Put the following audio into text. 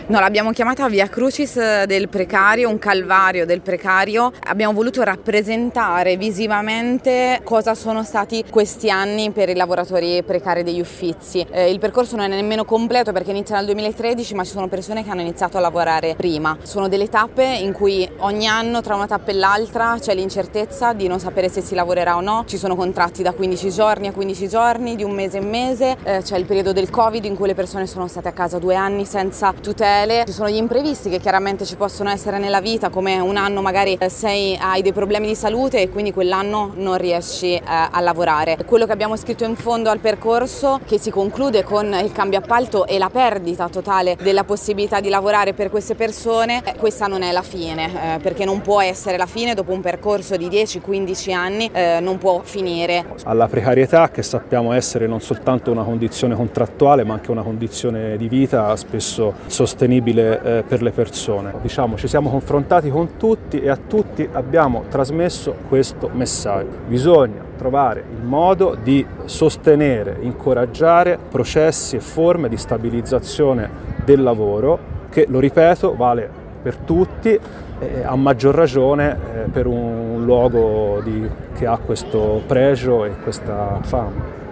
No, l'abbiamo chiamata Via Crucis del precario, un calvario del precario. Abbiamo voluto rappresentare visivamente cosa sono stati questi anni per i lavoratori precari degli Uffizi. Il percorso non è nemmeno completo perché inizia nel 2013, ma ci sono persone che hanno iniziato a lavorare prima. Sono delle tappe in cui ogni anno tra una tappa e l'altra c'è l'incertezza di non sapere se si lavorerà o no. Ci sono contratti da 15 giorni a 15 giorni, di un mese in mese. C'è il periodo del Covid in cui le persone sono state a casa 2 anni senza tutele. Ci sono gli imprevisti che chiaramente ci possono essere nella vita, come un anno magari hai dei problemi di salute e quindi quell'anno non riesci a lavorare. Quello che abbiamo scritto in fondo al percorso, che si conclude con il cambio appalto e la perdita totale della possibilità di lavorare per queste persone, questa non è la fine, perché non può essere la fine dopo un percorso di 10-15 anni, non può finire. Alla precarietà, che sappiamo essere non soltanto una condizione contrattuale ma anche una condizione di vita spesso sostenibile per le persone. Diciamo, ci siamo confrontati con tutti e a tutti abbiamo trasmesso questo messaggio. Bisogna trovare il modo di sostenere, incoraggiare processi e forme di stabilizzazione del lavoro che, lo ripeto, vale per tutti, a maggior ragione per un luogo che ha questo pregio e questa fama.